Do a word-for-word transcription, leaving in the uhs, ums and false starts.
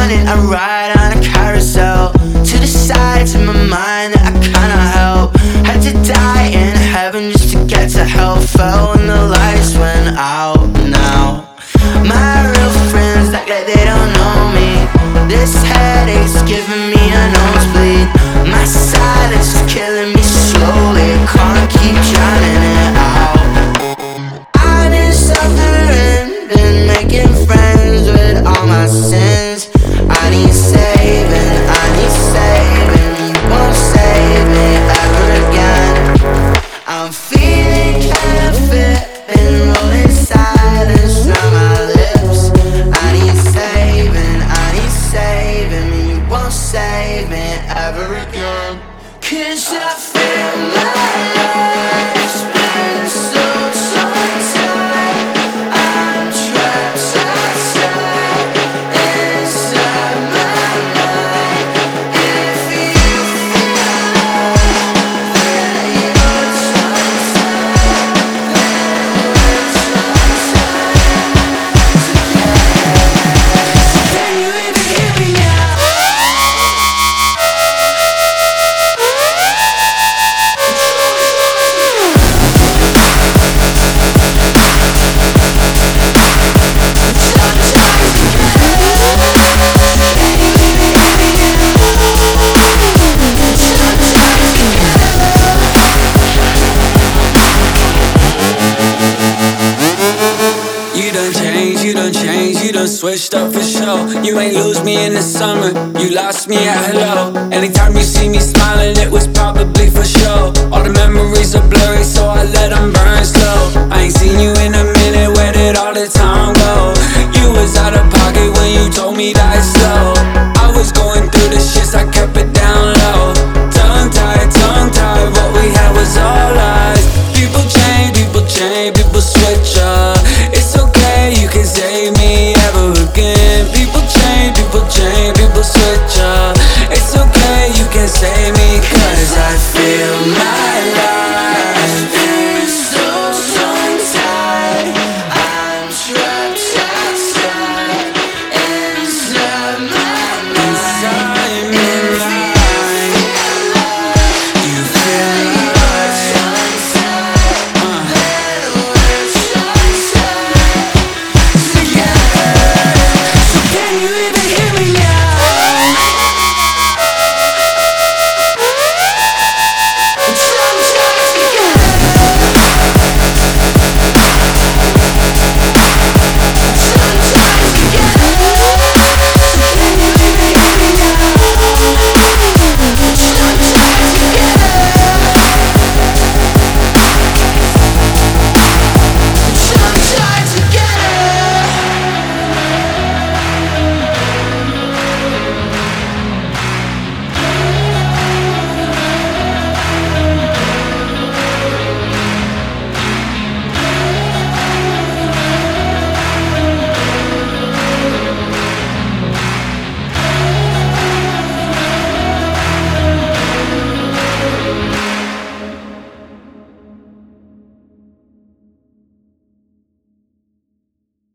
morning I ride on a carousel to decide to my mind that I cannot help. Had to die in heaven just to get to hell. Fell when the lights went out. Now my real friends act like they don't know me. This headache's giving me a nosebleed. My silence is killing me slowly. Can't keep drowning it out. I've been suffering, been making friends with all my sins. I need saving, I need saving. You won't save me ever again. I'm feeling kinda fit, been rolling silence round my lips. I need saving, I need saving. You won't save me ever again. 'Cause I feel my life's been so tight. I'm trapped outside, inside my mind. If you feel love, then you're tongue-tied. Then we're tongue-tied together. So can you even hear me now? You done changed, you done changed, you done switched up for sure. You ain't lose me in the summer, you lost me at hello. Anytime you see me smiling, it was probably for sure. All the memories are blurred.